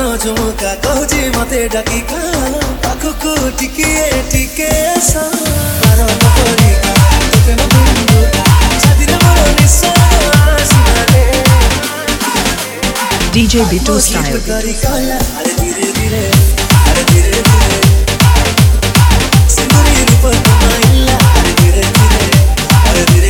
झुमुका कहूची मते डाकिका पाखको टिके टिके सारो पकड़िका तोते न बुंदुका छातीरे मोर निश्वास मारे DJ Bitu style करी कला अरे धीरे धीरे सिंदूरी रूप तुम्हाइला अरे धीरे धीरे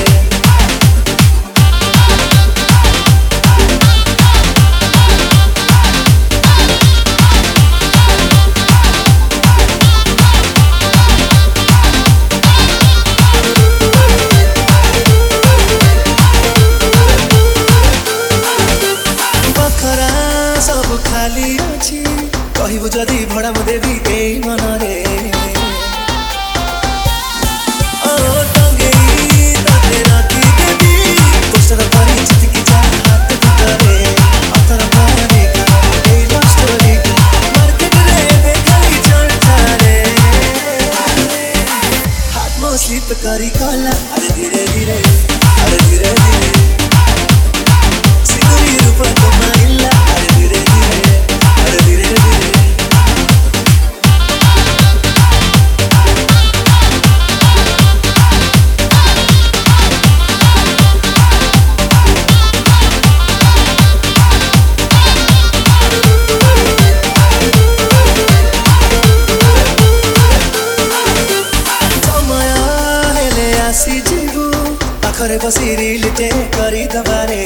सब खाली अछि कहबु जदी भड़ा म देवी के मन रे ओ टंगे तते राती देवी पोस्टर पर चितकी जा हाथ करे अतर पानी का ए लव स्टोरी मार्केट रे देखली चलता रे हाथ में स्लिप करी कला अरे धीरे धीरे सिंदूरी रूप तुम्हाइला पाखरे बसी रिलेटे करी दबारे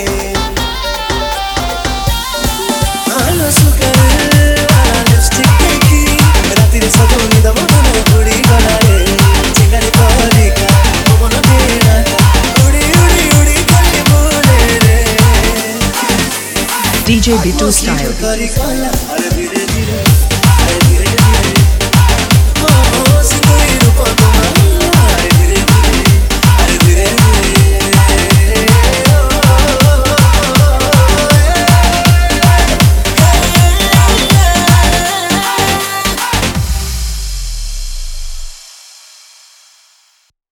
आलो सुकर लिपस्टिक देखी राती रे सजोनी दमन उड़ी गलारे चिंगारी पलिका मन देना उड़ी उड़ी उड़ी कली बोले रे DJ Bitu style करी कला